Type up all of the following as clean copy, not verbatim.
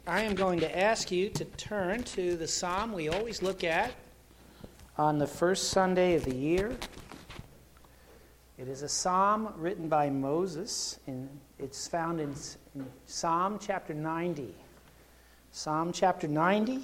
I am going to ask you to turn to the psalm we always look at on the first Sunday of the year. It is a psalm written by Moses, and it's found in Psalm chapter 90. Psalm chapter 90.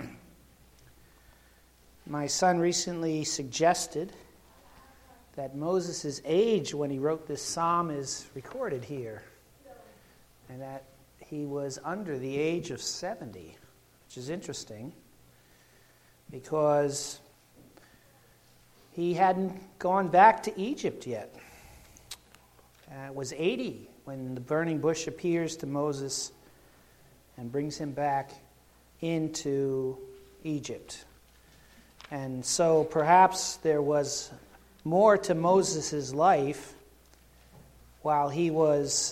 My son recently suggested that Moses' age when he wrote this psalm is recorded here, and that he was under the age of 70, which is interesting because he hadn't gone back to Egypt yet. Was 80 when the burning bush appears to Moses and brings him back into Egypt. And so perhaps there was more to Moses' life while he was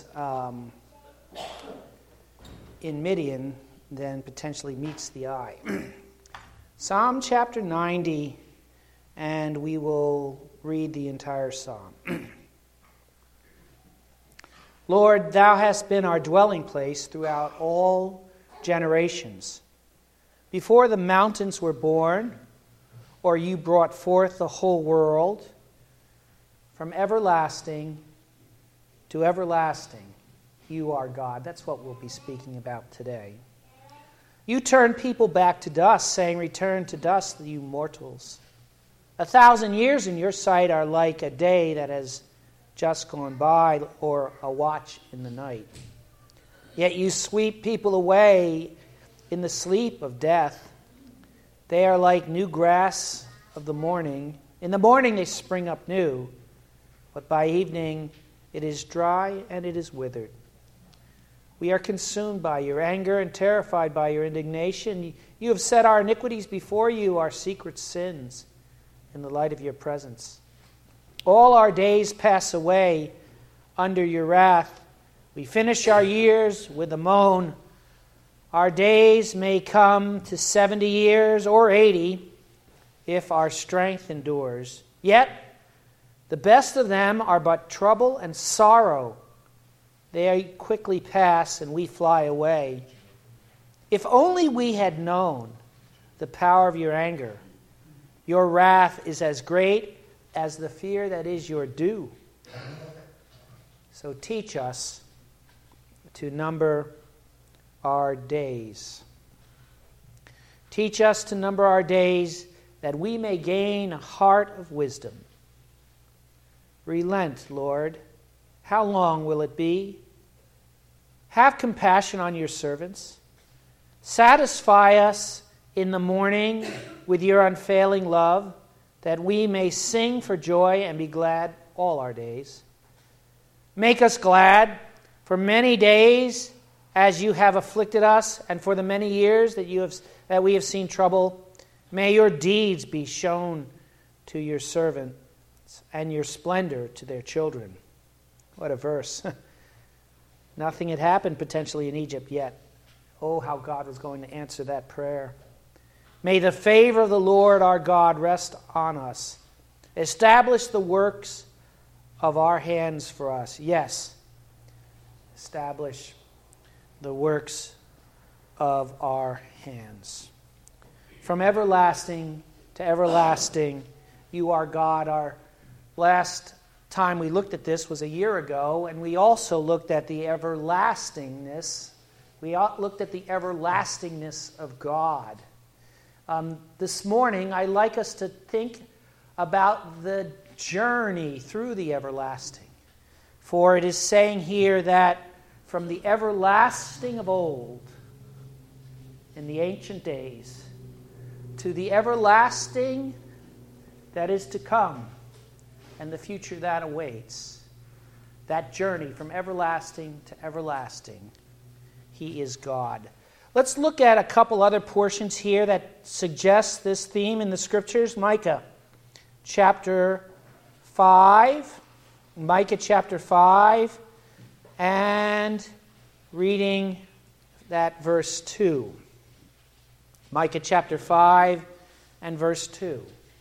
in Midian than potentially meets the eye. Psalm chapter 90, and we will read the entire psalm. Lord, thou hast been our dwelling place throughout all generations. Before the mountains were born, or you brought forth the whole world, from everlasting to everlasting, you are God. That's what we'll be speaking about today. You turn people back to dust, saying, return to dust, you mortals. 1,000 years in your sight are like a day that has just gone by, or a watch in the night. Yet you sweep people away in the sleep of death. They are like new grass of the morning. In the morning they spring up new, but by evening it is dry and it is withered. We are consumed by your anger and terrified by your indignation. You have set our iniquities before you, our secret sins, in the light of your presence. All our days pass away under your wrath. We finish our years with a moan. Our days may come to 70 years or 80 if our strength endures. Yet the best of them are but trouble and sorrow. They quickly pass and we fly away. If only we had known the power of your anger. Your wrath is as great as the fear that is your due. So teach us to number our days. Teach us to number our days that we may gain a heart of wisdom. Relent, Lord. How long will it be? Have compassion on your servants. Satisfy us in the morning with your unfailing love, that we may sing for joy and be glad all our days. Make us glad for many days as you have afflicted us, and for the many years that we have seen trouble. May your deeds be shown to your servants, and your splendor to their children. What a verse. Nothing had happened potentially in Egypt yet. Oh, how God was going to answer that prayer. May the favor of the Lord our God rest on us. Establish the works of our hands for us. Yes, establish the works of our hands. From everlasting to everlasting, you are God. Our last time we looked at this was a year ago, and we also looked at the everlastingness. We looked at the everlastingness of God. This morning, I'd like us to think about the journey through the everlasting. For it is saying here that from the everlasting of old, in the ancient days, to the everlasting that is to come, and the future that awaits, that journey from everlasting to everlasting, He is God. Let's look at a couple other portions here that suggest this theme in the Scriptures. Micah chapter 5. Micah chapter 5, and reading that verse 2. Micah chapter 5 and verse 2.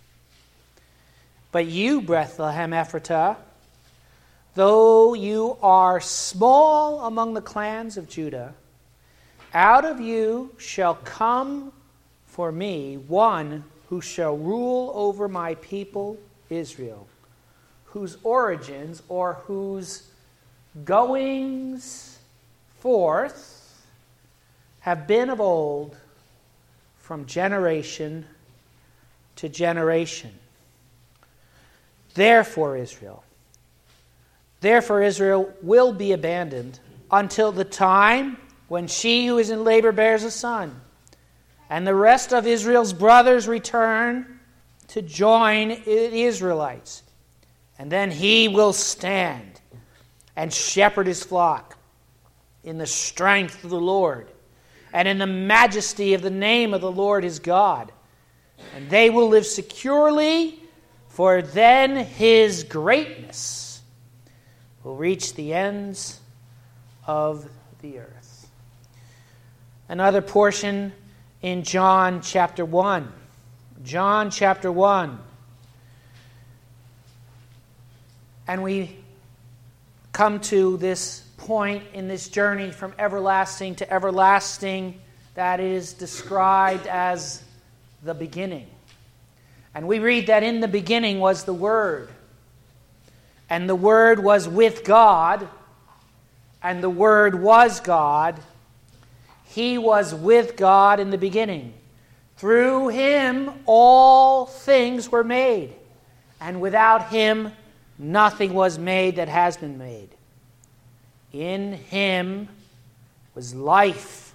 But you, Bethlehem Ephratah, though you are small among the clans of Judah, out of you shall come for me one who shall rule over my people Israel, whose origins or whose goings forth have been of old, from generation to generation. Therefore Israel will be abandoned until the time when she who is in labor bears a son, and the rest of Israel's brothers return to join the Israelites. And then he will stand and shepherd his flock in the strength of the Lord and in the majesty of the name of the Lord his God. And they will live securely, for then his greatness will reach the ends of the earth. Another portion in John chapter 1. John chapter 1. And we come to this point in this journey from everlasting to everlasting that is described as the beginning. And we read that in the beginning was the Word, and the Word was with God, and the Word was God. He was with God in the beginning. Through him all things were made, and without him nothing was made that has been made. In him was life,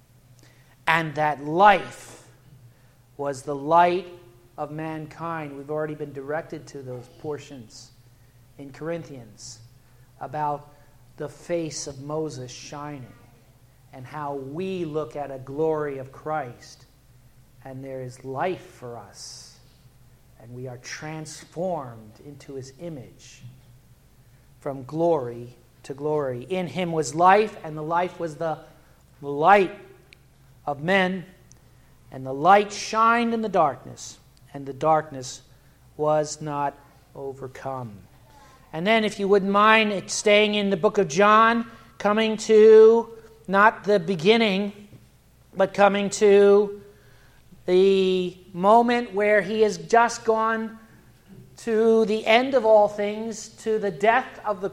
and that life was the light of mankind. We've already been directed to those portions in Corinthians about the face of Moses shining and how we look at a glory of Christ, and there is life for us, and we are transformed into his image from glory to glory. In him was life, and the life was the light of men, and the light shined in the darkness, and the darkness was not overcome. And then, if you wouldn't mind staying in the book of John, coming to not the beginning, but coming to the moment where he has just gone to the end of all things, to the death of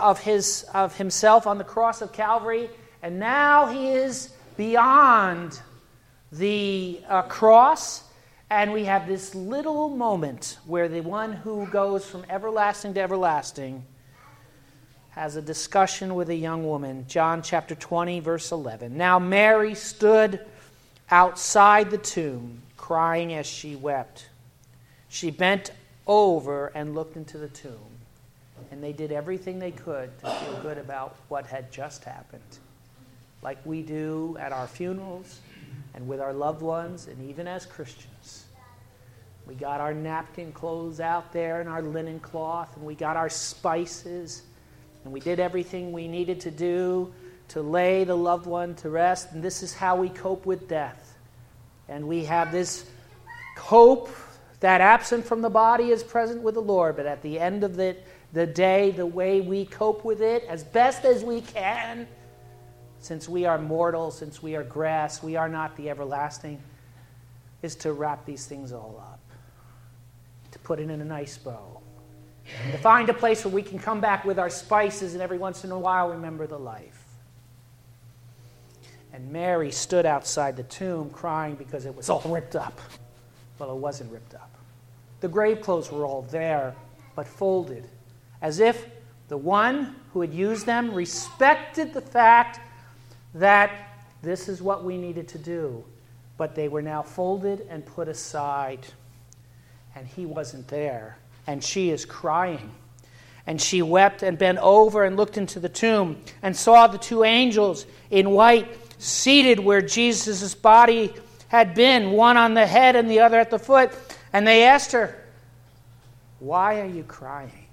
himself on the cross of Calvary, and now he is beyond the cross, and we have this little moment where the one who goes from everlasting to everlasting has a discussion with a young woman. John chapter 20, verse 11. Now Mary stood outside the tomb, crying as she wept. She bent over and looked into the tomb, and they did everything they could to feel good about what had just happened, like we do at our funerals and with our loved ones, and even as Christians. We got our napkin clothes out there and our linen cloth, and we got our spices, and we did everything we needed to do to lay the loved one to rest, and this is how we cope with death. And we have this hope that absent from the body is present with the Lord, but at the end of the day, the way we cope with it as best as we can, since we are mortal, since we are grass, we are not the everlasting, is to wrap these things all up, to put it in a nice bow, and to find a place where we can come back with our spices and every once in a while remember the life. And Mary stood outside the tomb crying because it was all ripped up. Well, it wasn't ripped up. The grave clothes were all there, but folded, as if the one who had used them respected the fact that this is what we needed to do. But they were now folded and put aside. And he wasn't there. And she is crying. And she wept and bent over and looked into the tomb and saw the two angels in white seated where Jesus' body had been, one on the head and the other at the foot. And they asked her, "Why are you crying?"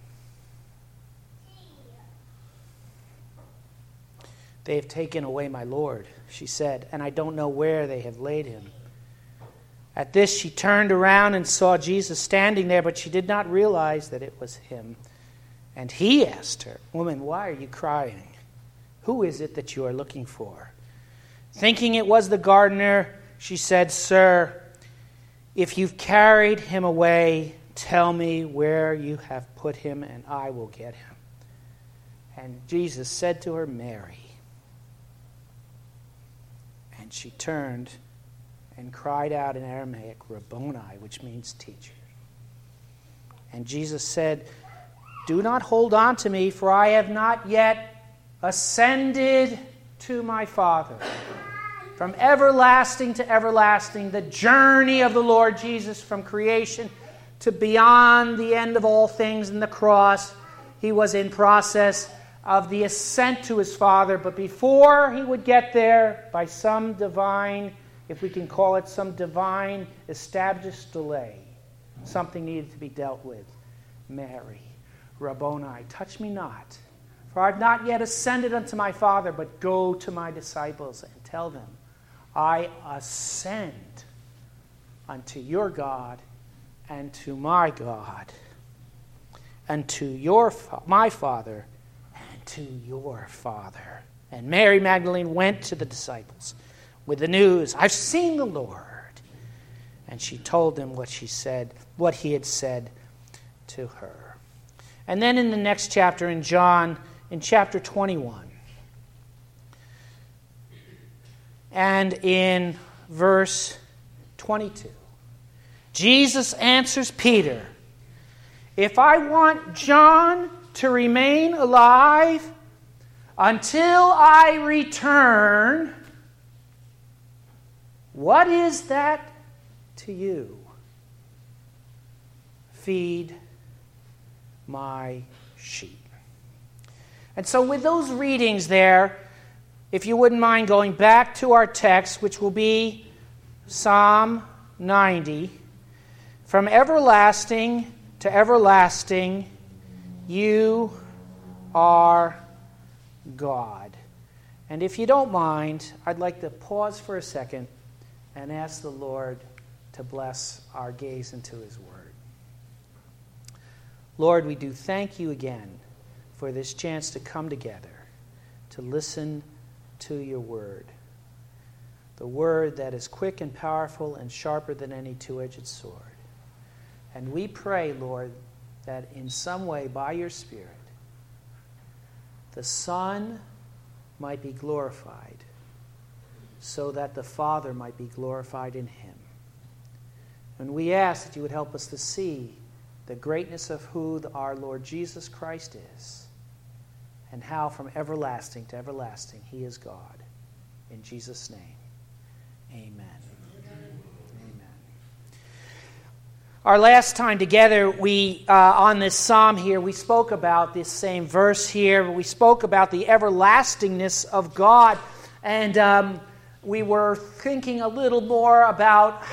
"They have taken away my Lord," she said, "and I don't know where they have laid him." At this she turned around and saw Jesus standing there, but she did not realize that it was him. And he asked her, "Woman, why are you crying? Who is it that you are looking for?" Thinking it was the gardener, she said, "Sir, if you've carried him away, tell me where you have put him, and I will get him." And Jesus said to her, "Mary." And she turned and cried out in Aramaic, "Rabboni," which means teacher. And Jesus said, "Do not hold on to me, for I have not yet ascended to my Father." From everlasting to everlasting, the journey of the Lord Jesus from creation to beyond the end of all things in the cross, he was in process of the ascent to his Father. But before he would get there, by some divine, if we can call it some divine established delay, something needed to be dealt with. "Mary, Rabboni, touch me not, for I have not yet ascended unto my Father, but go to my disciples and tell them, I ascend unto your God and to my God, and to my Father and to your Father." And Mary Magdalene went to the disciples with the news, "I've seen the Lord." And she told them what he had said to her. And then in the next chapter in John, in chapter 21, and in verse 22, Jesus answers Peter, "If I want John to remain alive until I return, what is that to you? Feed my sheep." And so with those readings there, if you wouldn't mind going back to our text, which will be Psalm 90, "From everlasting to everlasting, you are God." And if you don't mind, I'd like to pause for a second and ask the Lord to bless our gaze into his word. Lord, we do thank you again for this chance to come together, to listen to your word. The word that is quick and powerful and sharper than any two-edged sword. And we pray, Lord, that in some way by your Spirit, the Son might be glorified so that the Father might be glorified in him. And we ask that you would help us to see the greatness of who our Lord Jesus Christ is, and how from everlasting to everlasting he is God. In Jesus' name, amen. Amen. Our last time together, we on this psalm here, we spoke about this same verse here. We spoke about the everlastingness of God, and we were thinking a little more about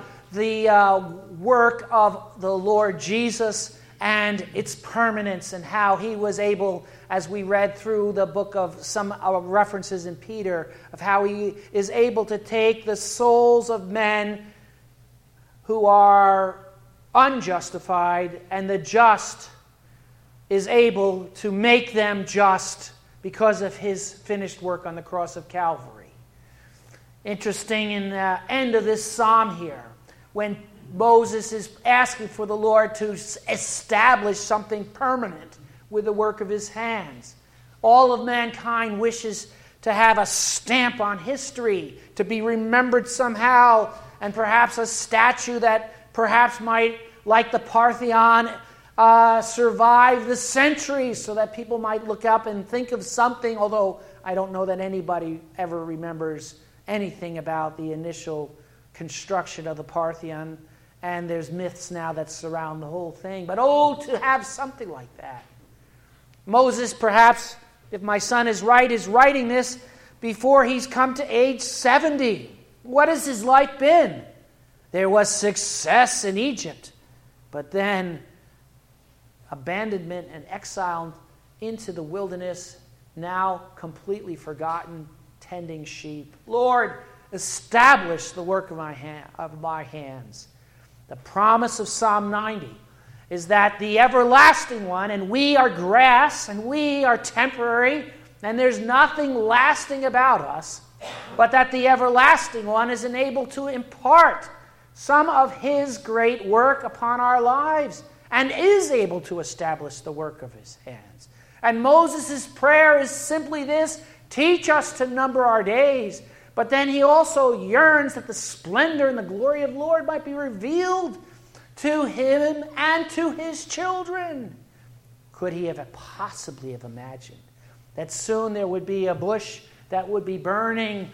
the work of the Lord Jesus and its permanence, and how he was able, as we read through the book of some references in Peter, of how he is able to take the souls of men who are unjustified, and the just is able to make them just because of his finished work on the cross of Calvary. Interesting, in the end of this psalm here, when Moses is asking for the Lord to establish something permanent with the work of his hands. All of mankind wishes to have a stamp on history, to be remembered somehow, and perhaps a statue that perhaps might, like the Parthenon, survive the centuries, so that people might look up and think of something, although I don't know that anybody ever remembers anything about the initial construction of the Parthenon, and there's myths now that surround the whole thing. But to have something like that. Moses, perhaps, if my son is right, is writing this before he's come to age 70. What has his life been? There was success in Egypt, but then abandonment and exile into the wilderness, now completely forgotten, tending sheep. Lord, establish the work of my hands. The promise of Psalm 90 is that the everlasting one, and we are grass, and we are temporary, and there's nothing lasting about us, but that the everlasting one is enabled to impart some of his great work upon our lives and is able to establish the work of his hands. And Moses' prayer is simply this: teach us to number our days. But then he also yearns that the splendor and the glory of the Lord might be revealed to him and to his children. Could he have possibly have imagined that soon there would be a bush that would be burning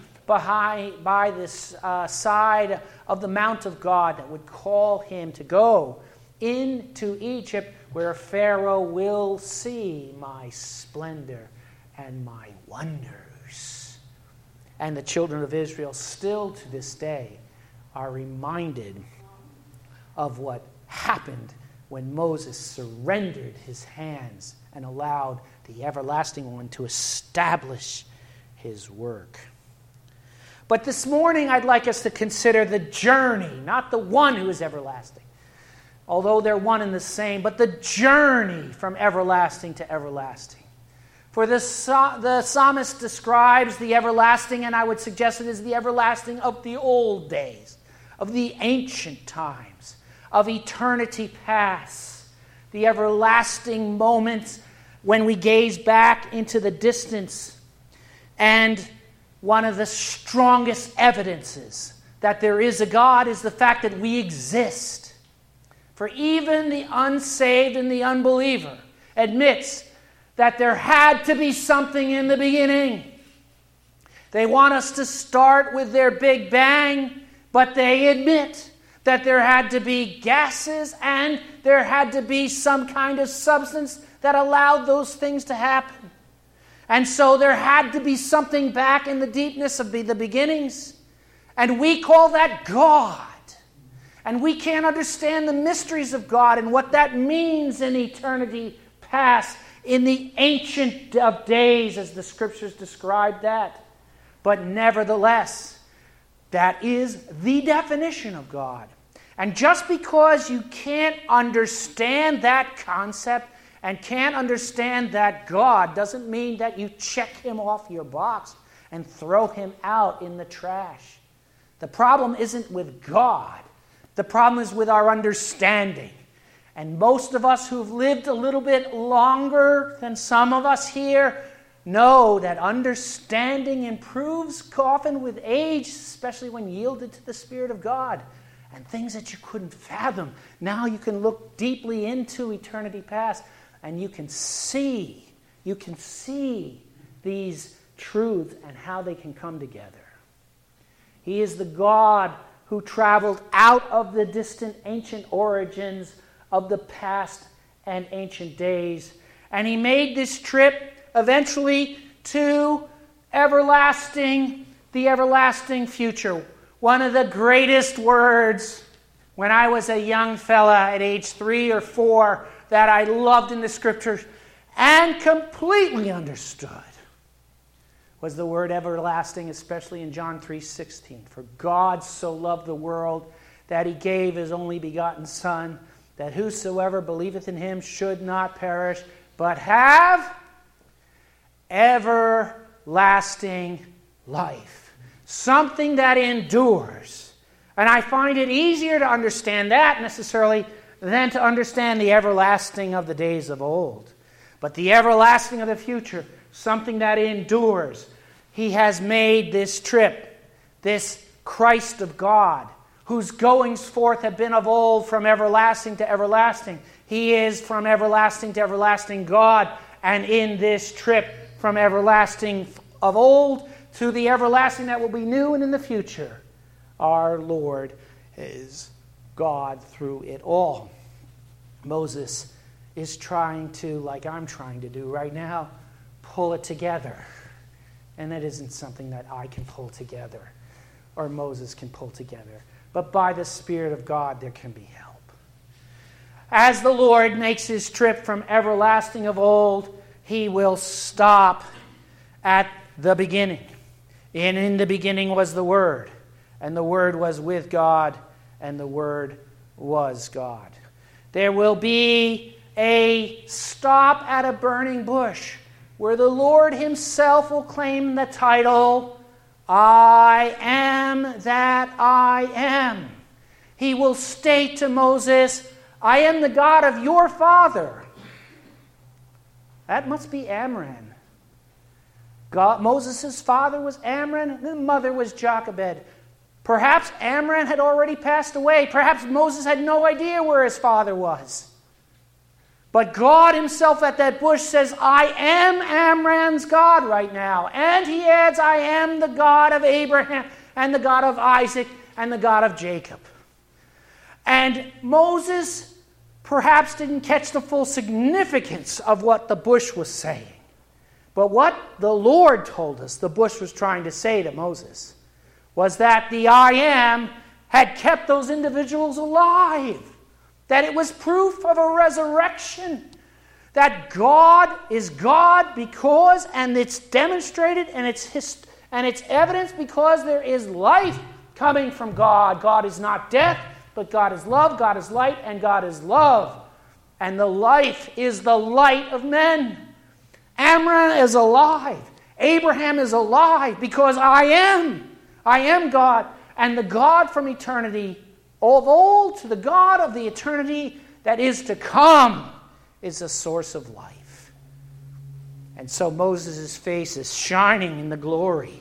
by this side of the Mount of God that would call him to go into Egypt, where Pharaoh will see my splendor and my wonders? And the children of Israel still to this day are reminded of what happened when Moses surrendered his hands and allowed the everlasting one to establish his work. But this morning I'd like us to consider the journey, not the one who is everlasting, although they're one and the same, but the journey from everlasting to everlasting. For the psalmist describes the everlasting, and I would suggest it is the everlasting of the old days, of the ancient times, of eternity past, the everlasting moments when we gaze back into the distance. And one of the strongest evidences that there is a God is the fact that we exist. For even the unsaved and the unbeliever admits that there had to be something in the beginning. They want us to start with their Big Bang, but they admit that there had to be gases and there had to be some kind of substance that allowed those things to happen. And so there had to be something back in the deepness of the beginnings. And we call that God. And we can't understand the mysteries of God and what that means in eternity past, in the ancient of days, as the Scriptures describe that. But nevertheless, that is the definition of God. And just because you can't understand that concept and can't understand that God doesn't mean that you check him off your box and throw him out in the trash. The problem isn't with God. The problem is with our understanding. And most of us who've lived a little bit longer than some of us here know that understanding improves often with age, especially when yielded to the Spirit of God. And things that you couldn't fathom, now you can look deeply into eternity past and you can see these truths and how they can come together. He is the God who traveled out of the distant ancient origins of the past and ancient days. And he made this trip eventually to the everlasting future. One of the greatest words when I was a young fella at age 3 or 4 that I loved in the Scriptures and completely understood was the word everlasting, especially in John 3:16. For God so loved the world that he gave his only begotten Son, that whosoever believeth in him should not perish, but have everlasting life. Something that endures. And I find it easier to understand that necessarily than to understand the everlasting of the days of old. But the everlasting of the future, something that endures. He has made this trip, this Christ of God, whose goings forth have been of old from everlasting to everlasting. He is from everlasting to everlasting God, and in this trip from everlasting of old to the everlasting that will be new and in the future, our Lord is God through it all. Moses is trying to, like I'm trying to do right now, pull it together. And that isn't something that I can pull together or Moses can pull together. But by the Spirit of God, there can be help. As the Lord makes his trip from everlasting of old, he will stop at the beginning. And in the beginning was the Word, and the Word was with God, and the Word was God. There will be a stop at a burning bush where the Lord himself will claim the title, I am that I am. He will state to Moses, I am the God of your father. That must be Amram. Moses' father was Amram, his mother was Jochebed. Perhaps Amram had already passed away. Perhaps Moses had no idea where his father was. But God himself at that bush says, I am Amram's God right now. And he adds, I am the God of Abraham and the God of Isaac and the God of Jacob. And Moses perhaps didn't catch the full significance of what the bush was saying. But what the Lord told us the bush was trying to say to Moses was that the I am had kept those individuals alive. That it was proof of a resurrection. That God is God because, and it's demonstrated, and it's evidence because there is life coming from God. God is not death, but God is love, God is light, and God is love. And the life is the light of men. Amram is alive. Abraham is alive because I am God. And the God from eternity of old to the God of the eternity that is to come is the source of life. And so Moses' face is shining in the glory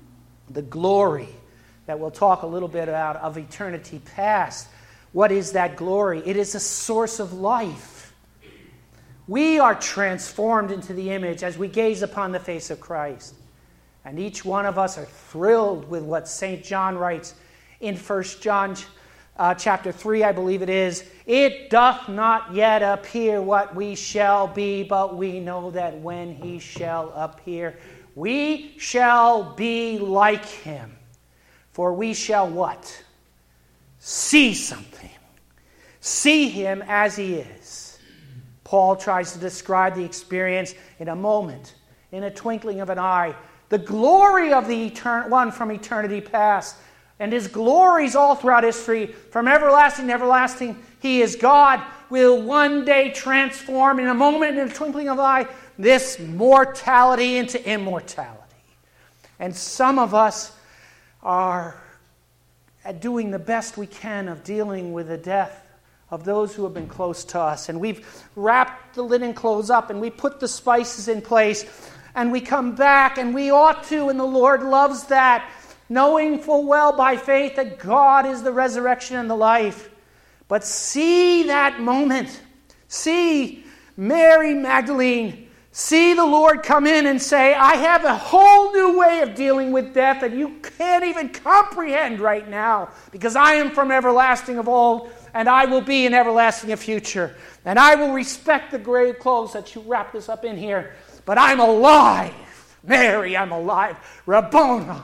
that we'll talk a little bit about of eternity past. What is that glory? It is a source of life. We are transformed into the image as we gaze upon the face of Christ. And each one of us are thrilled with what St. John writes in 1 John chapter 3, I believe it is. It doth not yet appear what we shall be, but we know that when he shall appear, we shall be like him. For we shall what? See something. See him as he is. Paul tries to describe the experience in a moment, in a twinkling of an eye. The glory of the one from eternity past. And his glories all throughout history, from everlasting to everlasting, he is God, will one day transform in a moment, in a twinkling of an eye, this mortality into immortality. And some of us are doing the best we can of dealing with the death of those who have been close to us. And we've wrapped the linen clothes up and we put the spices in place and we come back, and we ought to, and the Lord loves that, knowing full well by faith that God is the resurrection and the life. But see that moment. See Mary Magdalene. See the Lord come in and say, I have a whole new way of dealing with death that you can't even comprehend right now, because I am from everlasting of old, and I will be in everlasting of future. And I will respect the grave clothes that you wrap this up in here. But I'm alive. Mary, I'm alive. Rabboni.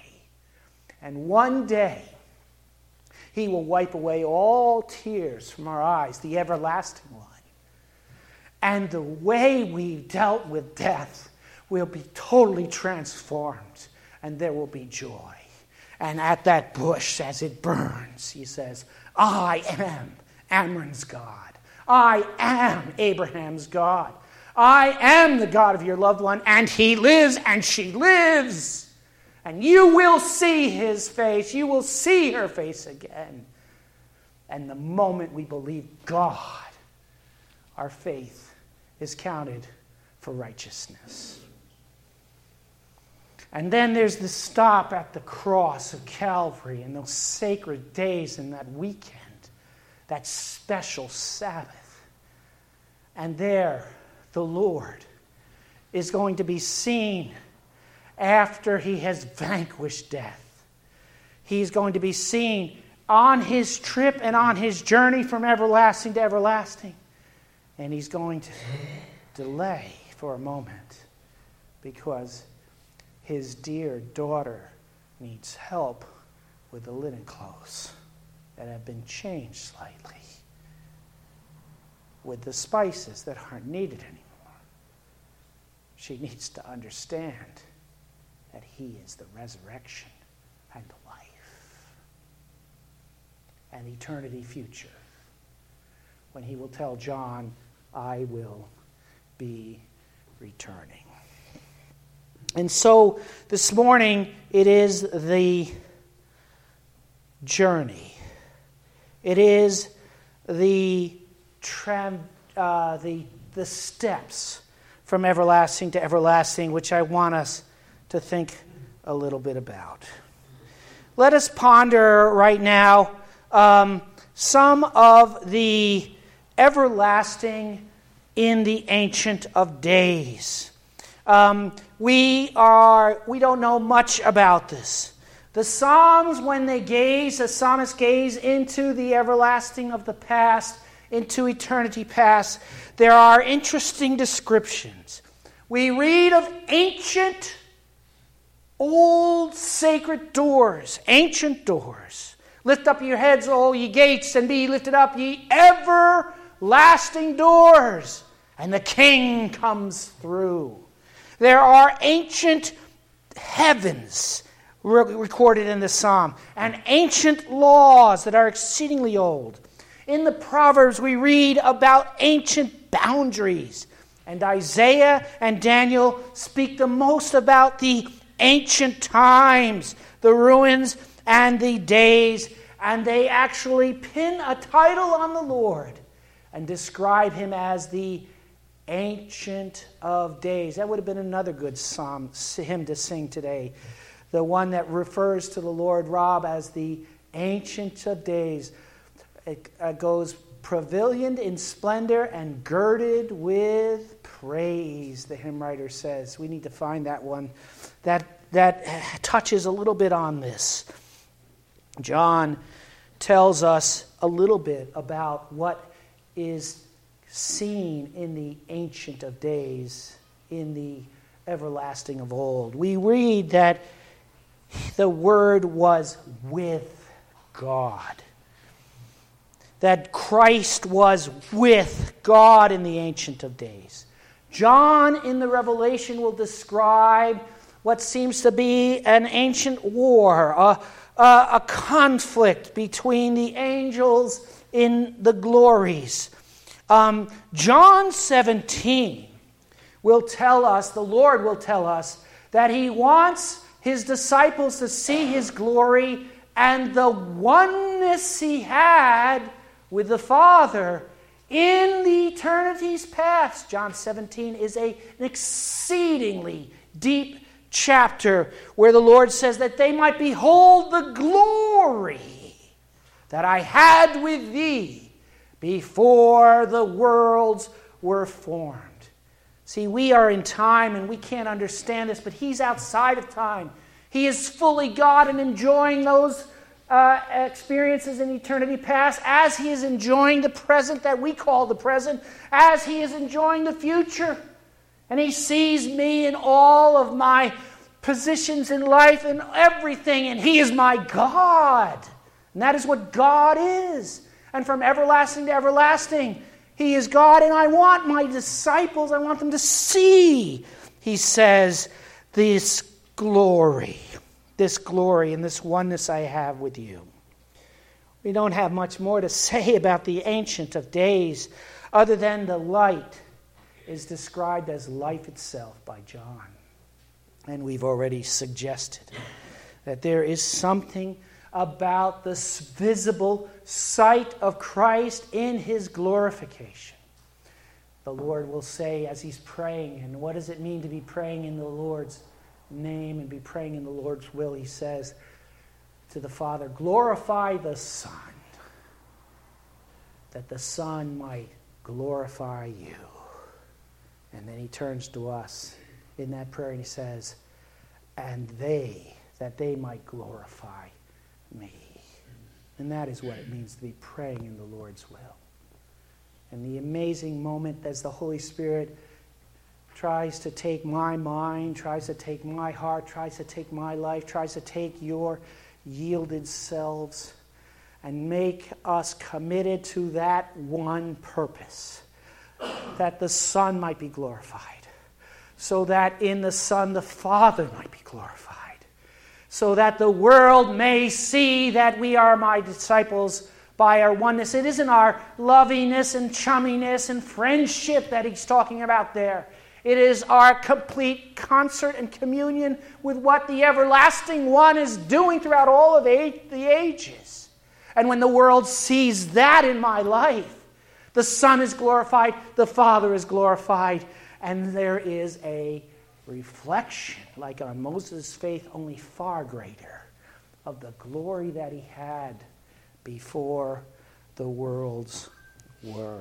And one day, he will wipe away all tears from our eyes, the everlasting one. And the way we dealt with death will be totally transformed, and there will be joy. And at that bush, as it burns, he says, I am Amram's God. I am Abraham's God. I am the God of your loved one, and he lives, and she lives. And you will see his face. You will see her face again. And the moment we believe God, our faith is counted for righteousness. And then there's the stop at the cross of Calvary and those sacred days in that weekend, that special Sabbath. And there, the Lord is going to be seen after he has vanquished death. He's going to be seen on his trip and on his journey from everlasting to everlasting. And he's going to delay for a moment because his dear daughter needs help with the linen clothes that have been changed slightly, with the spices that aren't needed anymore. She needs to understand that he is the resurrection and the life and eternity future, when he will tell John, I will be returning. And so this morning it is the journey. It is the steps from everlasting to everlasting, which I want us to think a little bit about. Let us ponder right now some of the everlasting in the Ancient of Days. We don't know much about this. The Psalms, when the psalmist gaze into the everlasting of the past, into eternity past, there are interesting descriptions. We read of ancient, old sacred doors, ancient doors. Lift up your heads, all ye gates, and be ye lifted up, ye everlasting doors, and the King comes through. There are ancient heavens recorded in the psalm, and ancient laws that are exceedingly old. In the Proverbs, we read about ancient boundaries, and Isaiah and Daniel speak the most about the ancient times, the ruins and the days, and they actually pin a title on the Lord and describe him as the Ancient of Days. That would have been another good hymn to sing today. The one that refers to the Lord, Rob, as the Ancient of Days. It goes pavilioned in splendor and girded with praise, the hymn writer says. We need to find that one that touches a little bit on this. John tells us a little bit about what is seen in the Ancient of Days, in the everlasting of old. We read that the Word was with God. That Christ was with God in the Ancient of Days. John in the Revelation will describe what seems to be an ancient war, a conflict between the angels in the glories. John 17 will tell us, the Lord will tell us, that he wants his disciples to see his glory and the oneness he had with the Father in the eternities past. John 17 is an exceedingly deep chapter where the Lord says that they might behold the glory that I had with thee before the worlds were formed. See, we are in time and we can't understand this, but he's outside of time. He is fully God and enjoying those experiences in eternity past as he is enjoying the present that we call the present, as he is enjoying the future. And he sees me in all of my positions in life and everything, and he is my God. And that is what God is. And from everlasting to everlasting, he is God, and I want my disciples, I want them to see, he says, this glory and this oneness I have with you. We don't have much more to say about the Ancient of Days other than the light is described as life itself by John. And we've already suggested that there is something about this visible sight of Christ in his glorification. The Lord will say as he's praying, and what does it mean to be praying in the Lord's name and be praying in the Lord's will? He says to the Father, glorify the Son, that the Son might glorify you. And then he turns to us in that prayer and he says, and that they might glorify me. And that is what it means to be praying in the Lord's will. And the amazing moment as the Holy Spirit tries to take my mind, tries to take my heart, tries to take my life, tries to take your yielded selves and make us committed to that one purpose, that the Son might be glorified, so that in the Son the Father might be glorified, so that the world may see that we are my disciples by our oneness. It isn't our lovingness and chumminess and friendship that he's talking about there. It is our complete concert and communion with what the everlasting one is doing throughout all of the ages. And when the world sees that in my life, the Son is glorified, the Father is glorified, and there is a reflection, like on Moses' faith, only far greater, of the glory that he had before the worlds were.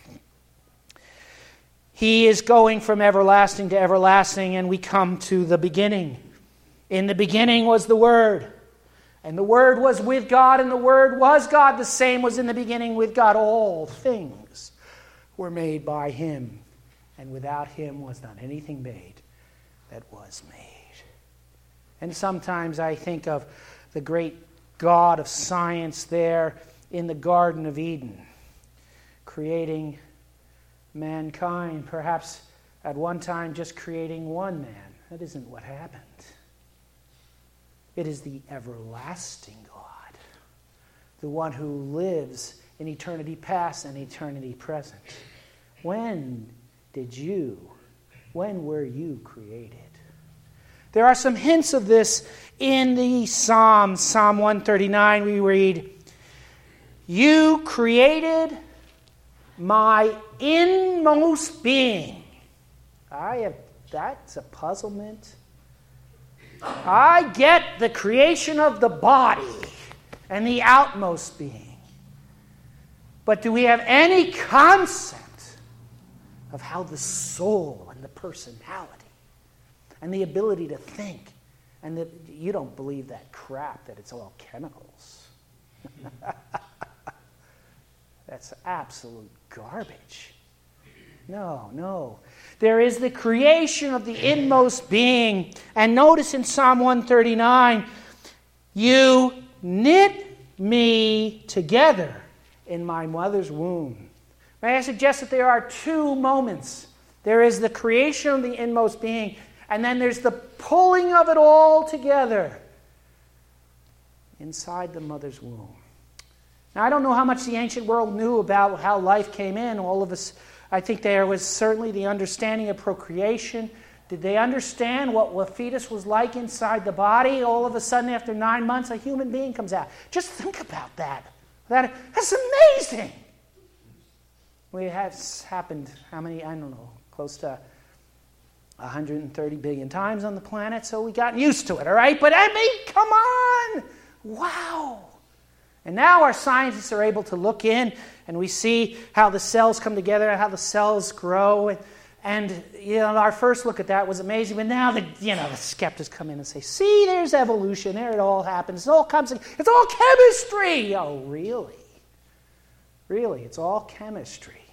He is going from everlasting to everlasting, and we come to the beginning. In the beginning was the Word, and the Word was with God, and the Word was God. The same was in the beginning with God. All things were made by Him, and without Him was not anything made that was made. And sometimes I think of the great God of science there in the Garden of Eden, creating mankind, perhaps at one time just creating one man. That isn't what happened. It is the everlasting God, the one who lives in eternity past and eternity present. When were you created? There are some hints of this in the Psalm 139. We read, "You created my inmost being." That's a puzzlement. I get the creation of the body and the outmost being. But do we have any concept of how the soul and the personality and the ability to think, and that you don't believe that crap that it's all chemicals? That's absolute garbage. No. There is the creation of the inmost being. And notice in Psalm 139, "You knit me together in my mother's womb." May I suggest that there are two moments. There is the creation of the inmost being, and then there's the pulling of it all together inside the mother's womb. Now, I don't know how much the ancient world knew about how life came in. All of us, I think there was certainly the understanding of procreation. Did they understand what a fetus was like inside the body? All of a sudden, after 9 months, a human being comes out. Just think about that. That's amazing. It has happened, how many, I don't know, close to 130 billion times on the planet, so we got used to it, all right? But I mean, come on! Wow! And now our scientists are able to look in, and we see how the cells come together and how the cells grow. And our first look at that was amazing. But now the skeptics come in and say, "See, there's evolution. There it all happens. It's all chemistry." Oh, really? Really, it's all chemistry.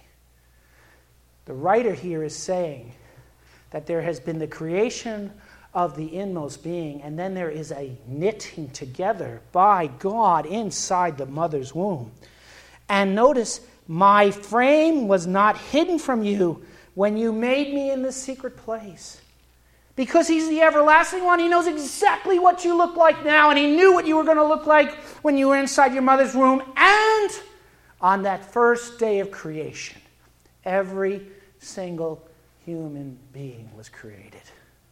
The writer here is saying that there has been the creation of the inmost being, and then there is a knitting together by God inside the mother's womb. And notice, "My frame was not hidden from you when you made me in the secret place." Because He's the everlasting one, He knows exactly what you look like now, and He knew what you were going to look like when you were inside your mother's womb. And on that first day of creation, every single human being was created.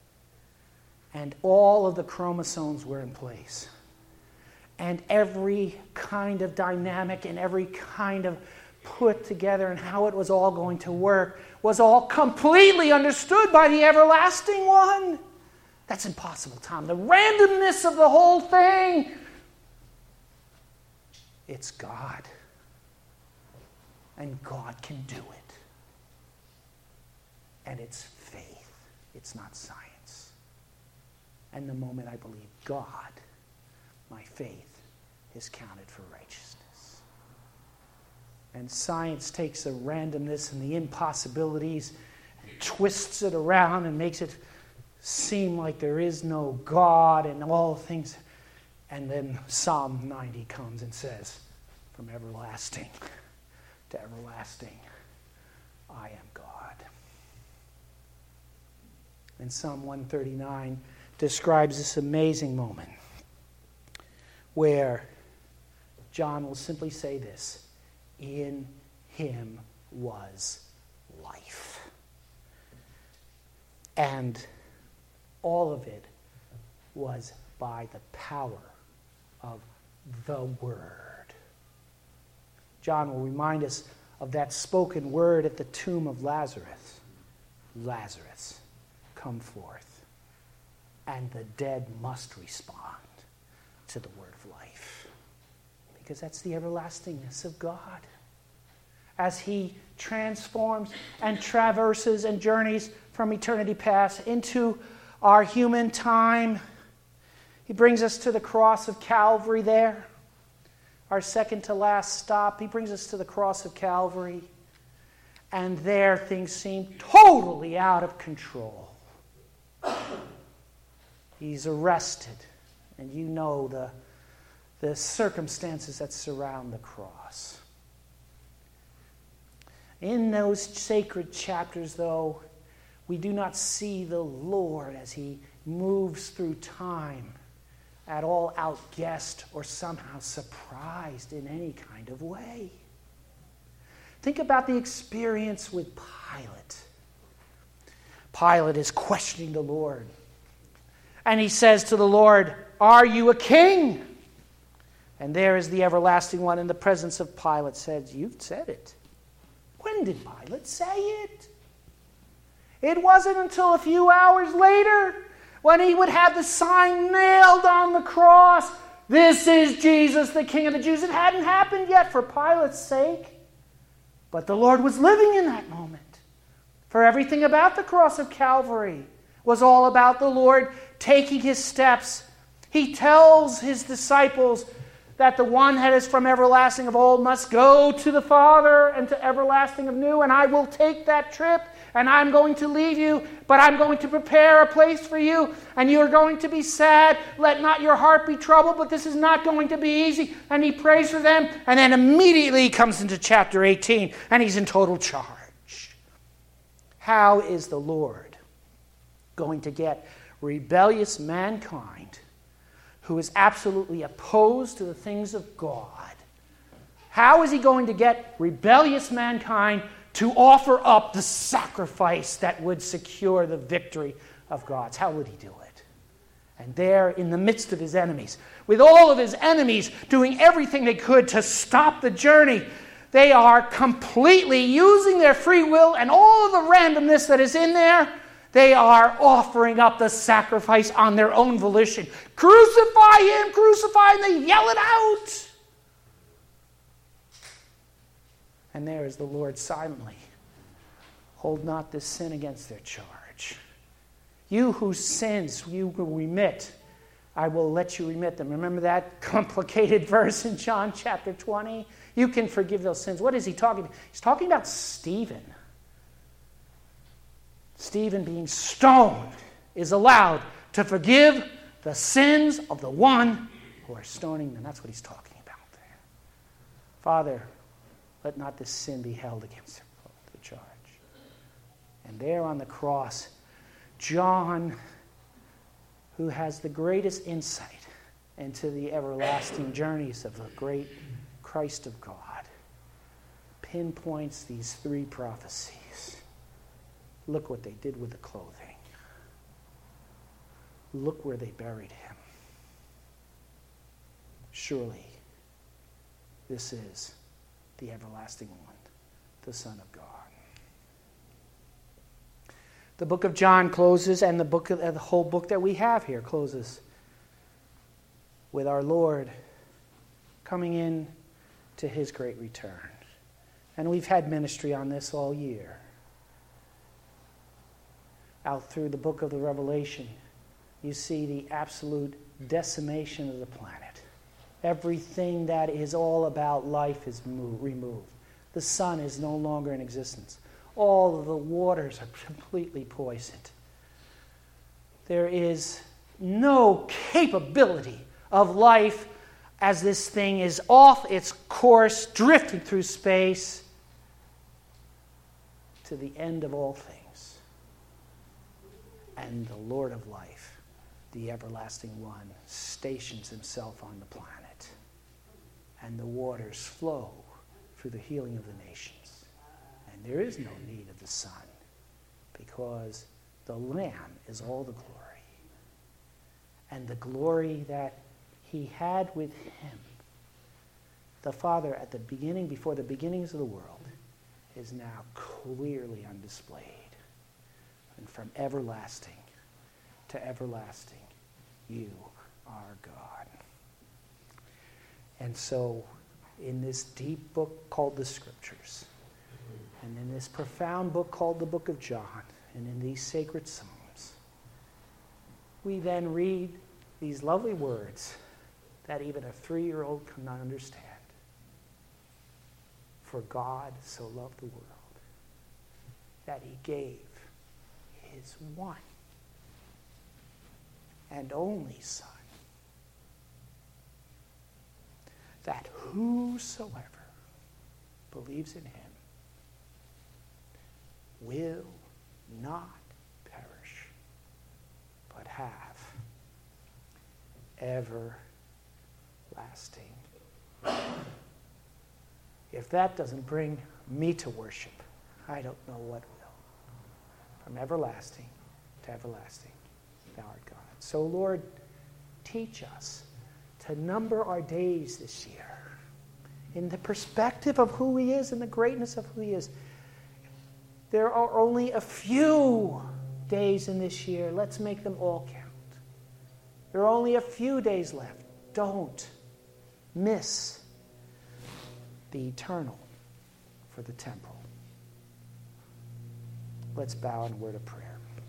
And all of the chromosomes were in place. And every kind of dynamic and every kind of put together and how it was all going to work was all completely understood by the everlasting one. That's impossible, Tom. The randomness of the whole thing. It's God. And God can do it. And it's faith. It's not science. And the moment I believe God, my faith is counted for righteousness. And science takes the randomness and the impossibilities and twists it around and makes it seem like there is no God and all things. And then Psalm 90 comes and says, "From everlasting to everlasting, I am God." And Psalm 139 describes this amazing moment where John will simply say this: "In Him was life." And all of it was by the power of the Word. John will remind us of that spoken word at the tomb of Lazarus. Lazarus, come forth. And the dead must respond to the word of life. Because that's the everlastingness of God. As He transforms and traverses and journeys from eternity past into our human time, He brings us to the cross of Calvary there. Our second to last stop. He brings us to the cross of Calvary. And there things seem totally out of control. He's arrested. And you know the circumstances that surround the cross. In those sacred chapters, though, we do not see the Lord as He moves through time at all outguessed or somehow surprised in any kind of way. Think about the experience with Pilate. Pilate is questioning the Lord. And he says to the Lord, "Are you a king?" And there is the everlasting one in the presence of Pilate says, "You've said it." When did Pilate say it? It wasn't until a few hours later when he would have the sign nailed on the cross. This is Jesus, the King of the Jews. It hadn't happened yet for Pilate's sake. But the Lord was living in that moment. For everything about the cross of Calvary was all about the Lord taking His steps. He tells His disciples that the one that is from everlasting of old must go to the Father and to everlasting of new, and I will take that trip, and I'm going to leave you, but I'm going to prepare a place for you, and you're going to be sad. Let not your heart be troubled, but this is not going to be easy. And he prays for them, and then immediately he comes into chapter 18, and he's in total charge. How is the Lord going to get rebellious mankind who is absolutely opposed to the things of God? How is He going to get rebellious mankind to offer up the sacrifice that would secure the victory of God's? How would He do it? And there, in the midst of His enemies, with all of His enemies doing everything they could to stop the journey, they are completely using their free will and all of the randomness that is in there. They are offering up the sacrifice on their own volition. Crucify Him, crucify Him. They yell it out. And there is the Lord silently. Hold not this sin against their charge. You whose sins you will remit, I will let you remit them. Remember that complicated verse in John chapter 20? You can forgive those sins. What is he talking about? He's talking about Stephen. Stephen, being stoned, is allowed to forgive the sins of the one who are stoning them. That's what he's talking about there. Father, let not this sin be held against the charge. And there on the cross, John, who has the greatest insight into the everlasting journeys of the great Christ of God, pinpoints these three prophecies. Look what they did with the clothing. Look where they buried Him. Surely, this is the everlasting one, the Son of God. The book of John closes, and the whole book that we have here closes with our Lord coming in to His great return. And we've had ministry on this all year. Out through the book of the Revelation, you see the absolute decimation of the planet. Everything that is all about life is removed. The sun is no longer in existence. All of the waters are completely poisoned. There is no capability of life as this thing is off its course, drifting through space to the end of all things. And the Lord of life, the everlasting one, stations Himself on the planet. And the waters flow through the healing of the nations. And there is no need of the sun, because the Lamb is all the glory. And the glory that he had with him, the Father at the beginning, before the beginnings of the world, is now clearly on display. And from everlasting to everlasting, you are God. And so, in this deep book called the Scriptures, and in this profound book called the Book of John, and in these sacred Psalms, we then read these lovely words that even a 3-year-old cannot understand. For God so loved the world that he gave his one and only Son, that whosoever believes in him will not perish, but have everlasting life. If that doesn't bring me to worship, I don't know what will. From everlasting to everlasting, thou art God. So, Lord, teach us to number our days this year in the perspective of who he is and the greatness of who he is. There are only a few days in this year. Let's make them all count. There are only a few days left. Don't miss the eternal for the temporal. Let's bow in a word of prayer.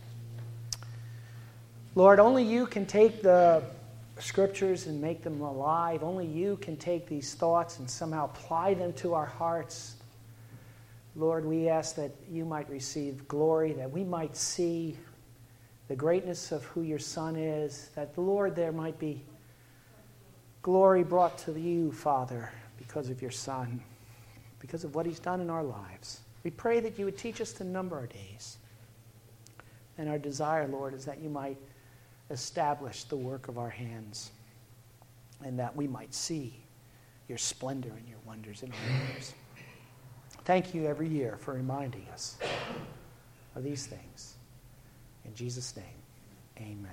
Lord, only you can take the Scriptures and make them alive. Only you can take these thoughts and somehow apply them to our hearts. Lord, we ask that you might receive glory, that we might see the greatness of who your Son is, that, Lord, there might be glory brought to you, Father, because of your Son, because of what he's done in our lives. We pray that you would teach us to number our days. And our desire, Lord, is that you might establish the work of our hands and that we might see your splendor and your wonders in our lives. Thank you every year for reminding us of these things. In Jesus' name, amen.